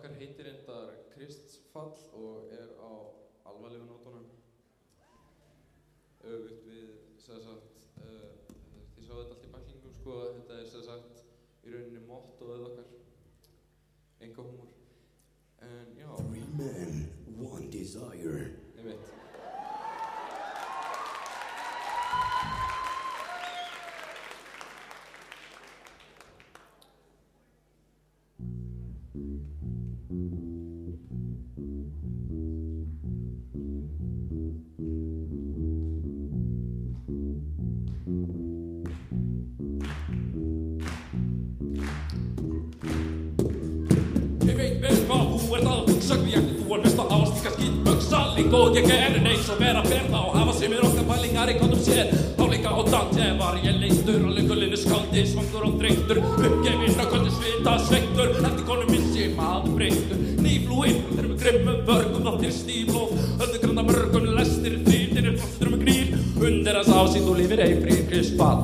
okkar heitir reyndar Kristfall og á alvarlegu nótunum. Öfugt við, þið sáu þetta allt í bæklingum, sko, þetta í rauninni mottóið okkar, enga húmor. En já. Every man, one desire. Ég veit. Og ég gerði eins og vera ferða og hafa sumir okkar pælingar í kondum sér. Álíka og Dante var ég leystur og löngulinnu skáldi, svangur og þreyttur, uppgefinn og kvöldi svita sveittur, eftir konu missi maður breyttur. Nýflúinn, þeir með grimmum börgum, þáttir stíflóð, öllu grönda mörgum, lestir þýrtir, flottur með gnýr, undir hans ásýnd og lifir eifri Kristfall.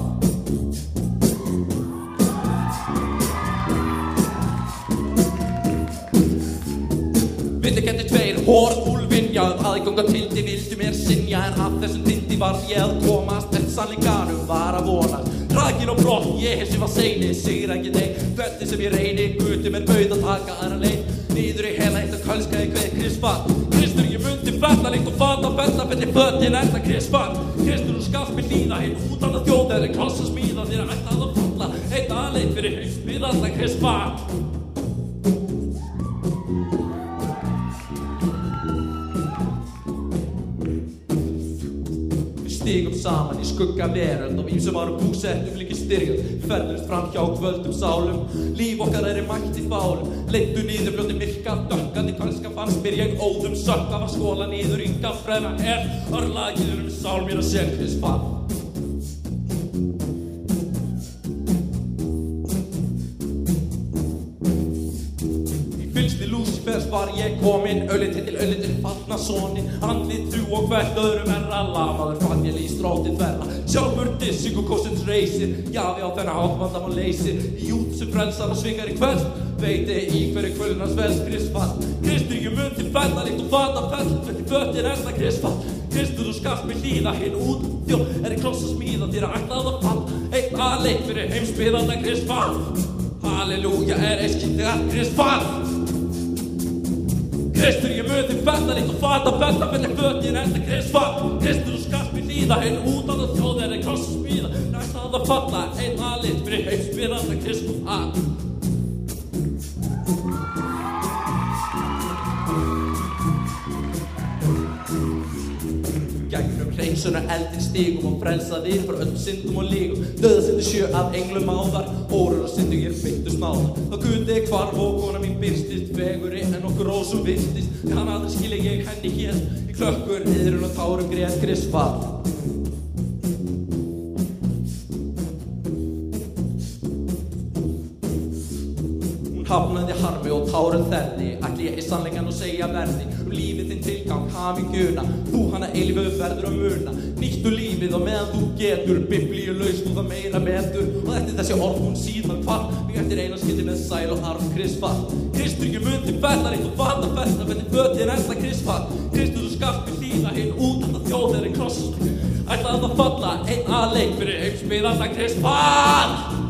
Vindikendir tveir, hór úlfinjað, aðganga til þið vildu mér synja, en af þessum tindi varð ég að komast, en sannleikanum var að vonast. Hrakinn og brott, ég hef sem var seini, sigra ekki þeim, hvernig sem ég reyni, gutum er bauð að taka aðra leið, niður í hela eitt og kölskaði hver Kristfall. Kristur ég mundi fella líkt og fata fella, fyrir fötin enda Kristfall. Kristur og skalt mér líða hinn út annað þjóð, er krossa smíða þér að ætla að falla, eitt aðleið fyrir heimsbyggðarna Kristfall. Stigum saman í skugga veröld og ýmsum árum búsettum líki styrjöld. Ferðumst fram hjá kvöldum sálum, líf okkar er í mætti fálum. Leiddu niður fljóti myrka, dökkandi kannska fannst mér ég óðum sökk af að skóla niður ynga fremma örlagiður sál mér að sér Kristfall. Lúsifers var ég kominn, auðlitið til auðlitið fallna sonin, andlit trú og hvert öðrum erra, lamaður fann ég líst ráttið verra, sjálfur dissing og kostins reysir, jafi á þennan hátmandam og leysir, í út sem frelsar og svingar í kveld, veiti í hverju kvölunars vels Kristfall. Kristur ég mun til fella líkt og fata fell, fyrir fötir enda Kristfall. Kristur þú skalt mér líða hinn út þjóð, er í krossa smíða þér að ætla að falla, eitt aðleik fyrir heimsbyggðarna Kristfall. Halleluja er eiskýttigar Kristfall. Kristur ég mun til fella líkt og fata fella, fyrir fötir enda Kristfall. Kristur þú skalt mér líða hinn út annað þjóð, er í krossa smíða þér að ætla að falla, eitt aðleik fyrir heimsbyggðarna Kristfall. Gegnum hreinsunar eldin stigum og frelsaðir frá öllum syndum og lígum, döðasyndi sjö af englum áðar, órar og syndu ég byggtu smáðar. Þá guði hvarf og kona mín byrstist, fegurri en okkur rósum virtist, kann aldrei skilja ég henni hér, í klökkur, iðrun og tárum grét Kristfall. Hafnaði harmi og tárum þerði, ætli ég í sannleikann og segja verði, lífið þinn tilgang, hamingjuna, þú hana eilífu verður að muna, nýttu lífið og meðan þú getur, biblíu laust og það meira metur, og eftir þessi orð hún síðan fall, mig eftir einaskildi með sæl og arf Kristfall. Kristur ég mun til fella líkt og fata fella, fyrir fötin enda Kristfall. Kristur þú skalt mér líða hinn út af það þjóð er í kross, ætla að það falla, einn aðleik fyrir heimsbyggðarna Kristfall.